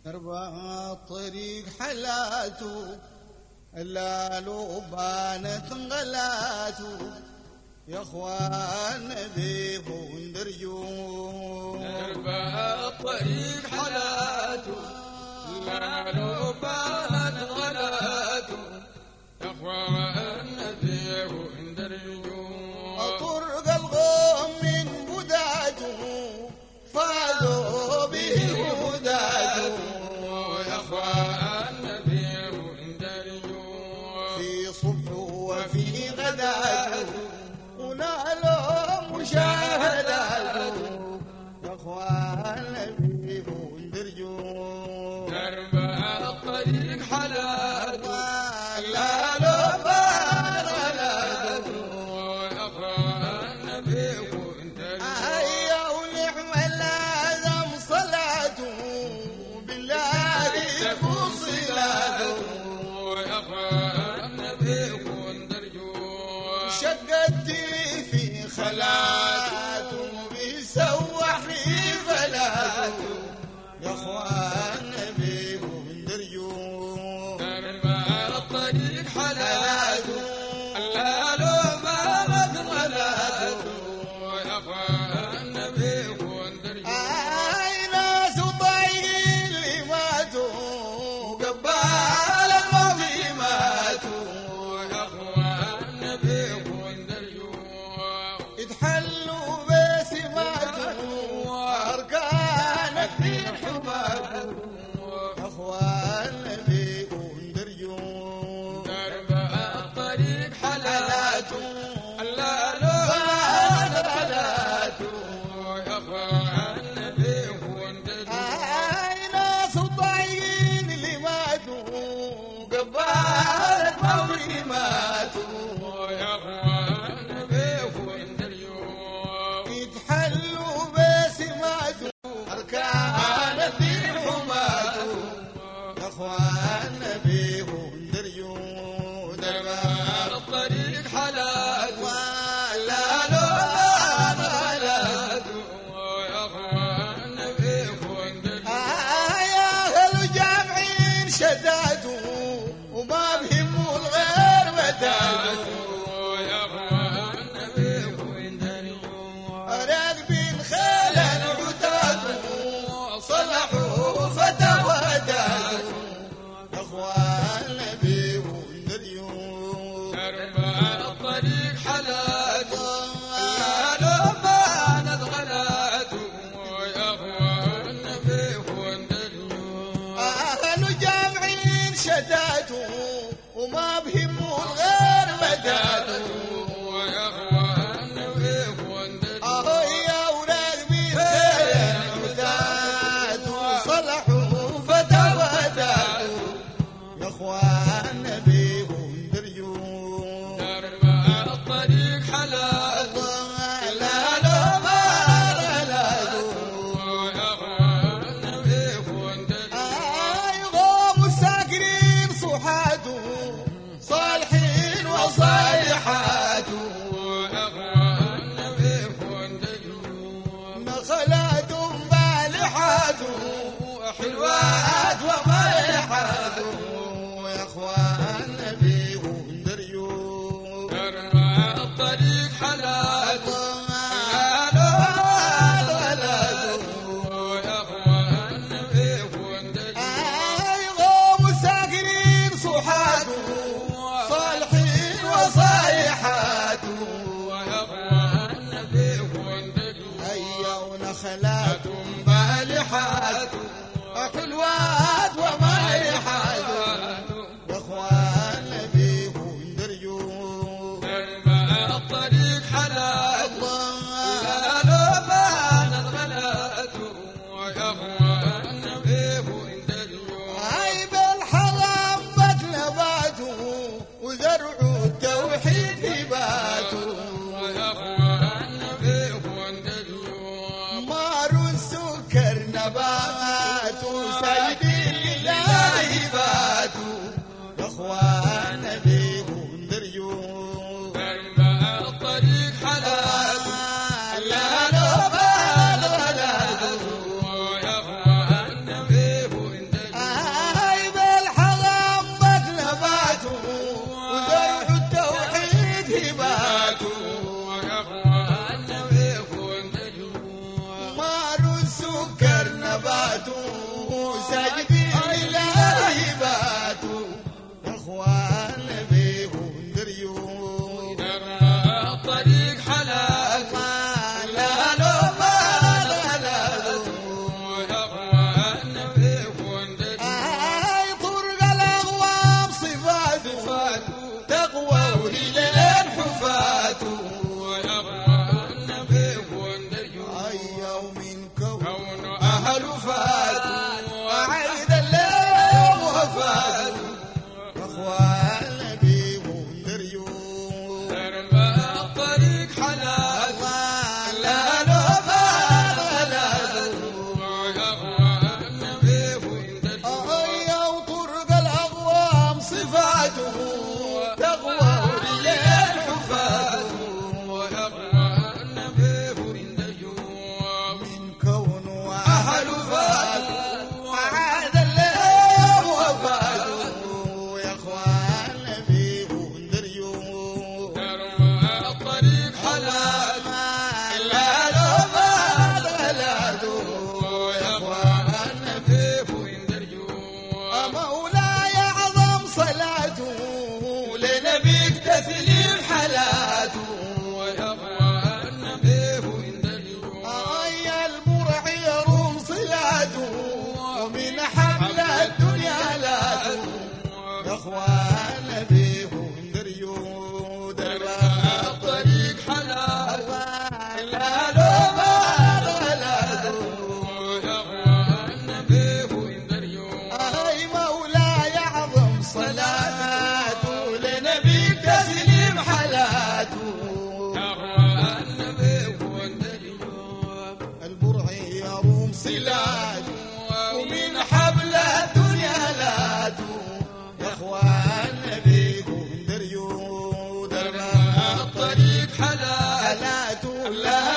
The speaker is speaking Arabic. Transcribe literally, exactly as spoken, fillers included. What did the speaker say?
درب الطريق حلاته إلا لو بانت غلاته يا اخوان نبيهم درجون. درب الطريق حلاته إلا لو بانت غلاته يا اخوان نبيهم درجون. طرق الغم من بداته فازوا به هداته يا اخوان نبيهم درجون. في صبح وفي غداته ونالوا مشاهداته يا اخوان نبيهم درجون. درب الطريق حلاته لا لا بان غلاته يا اخوان نبيهم درجون. هيا ونعم لازم صلاته بالله وصلاته يا اخوان نبيهم درجون. شقتي في خلاته بيسوحني فلاته يا اخوان نبيهم درجون. درب الطريق حلاته لا لو بانت غلاته يا اخوان نبيهم درجون. اي ناس ضايعين اللي ماتوا قبال الموت ماتوا يا اخوان نبيهم درجون. يتحلوا بسماتهم أركان الدين حماتهم يا اخوان نبيهم درجون. درب الطريق حلاته لا لو بانت غلاته يا اخوان نبيهم درجون. اي ناس ضايعين اللي ماتوا قبال الموت ماتوا يا اخوان نبيهم درجون. يتحلوا بسماتهم أركان الدين حماتهم يا اخوان نبيهم درجون. درب الطريق حلاته لا لا بان غلاته يا اخوان نبيهم درجون. يا اهل جامعين شتاتوا وما بهموا الغير متاتوا يا اخوان نبيهم درجون. راكبين خيلا عتاتوا صلحوا فتواتاتوا يا اخوان نبيهم درجون. درب الطريق حلاته لا لو بانت غلاته يا اخوان نبيهم درجون. اهل جامعين شتاتوا وما بهموا الغير متاتوا يا اخوان نبيهم درجون. اه يا وراكبين خيلا عتاتوا صلحوا فتواتاتوا يا اخوان نبيهم درجون. درب الطريق حلاته لا لا بان غلاته يا اخوان نبيهم درجون. اي غوم الساكرين صحاته ساجدين لله باتوا اخوان بيهم دريون الطريق حلال لا لا ما لا لا اخوان بيكون دريون هاي طرق الاغوام صفاته تقوى وليلين حفاته اخوان بيكون دريون اي ومن كون كون اهل فاتوا وعيد الليل وفاتوا اخوان بيهم دريون الطريق حلال لا لا ما لا اخوان بيكون دريون اي وطرق الاغوام صفاته تقوى وليل حفاته اخوان بيكون دريون من كون واهل فاتوا وعاد الليل وفاتوا يا اخوان بيهم دريون الطريق حلال لا لا ما لا يا اخوان بيكون دريون مولاي اعظم صلاته لنبيك تسليم حالاته اخوان بيكون دريون اي البرع يروم صلاته ومن حمل الدنيا لاته يا اخوان بيهم دريون دربا الطريق حلال لا لا ما لا اخوان بيكون دريون اي مولاي اعظم صلاته لنبيك تسليم حالاته اخوان بيكون دريون البرع يروم صلاته ومن حبل الدنيا لاته يا اخوان بيكم دريون دربا الطريق حلال حالاته لا